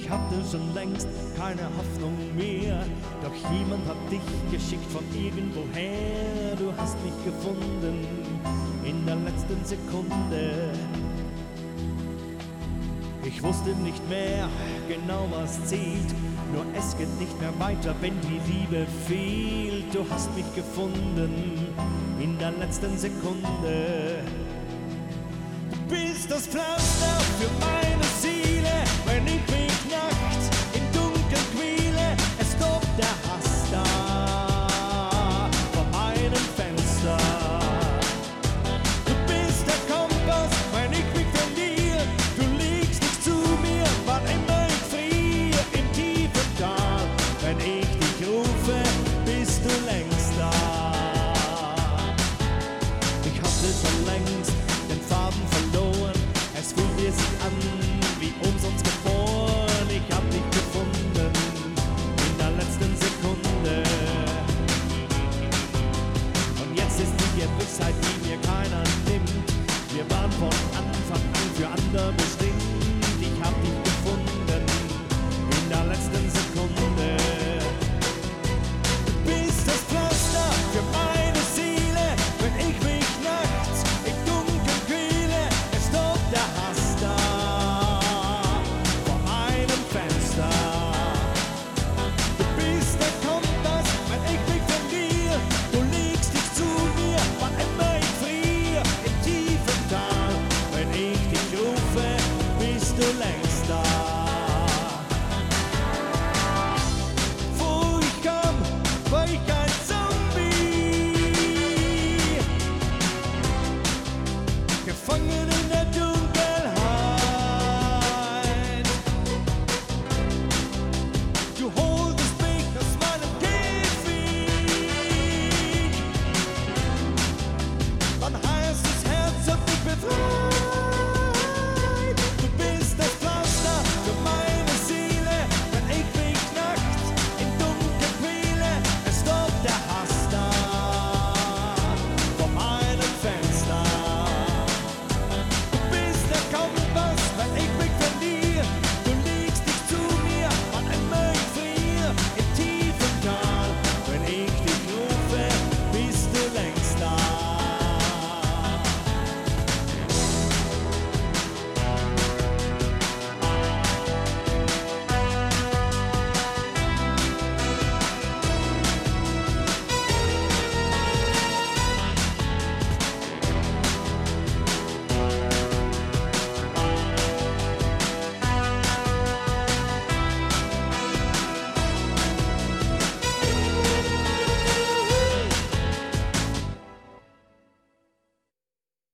Ich hatte schon längst keine Hoffnung mehr, doch jemand hat dich geschickt von irgendwoher. Du hast mich gefunden in der letzten Sekunde. Ich wusste nicht mehr genau, was zählt, nur es geht nicht mehr weiter, wenn die Liebe fehlt. Du hast mich gefunden in der letzten Sekunde. Du bist das Pflaster für mein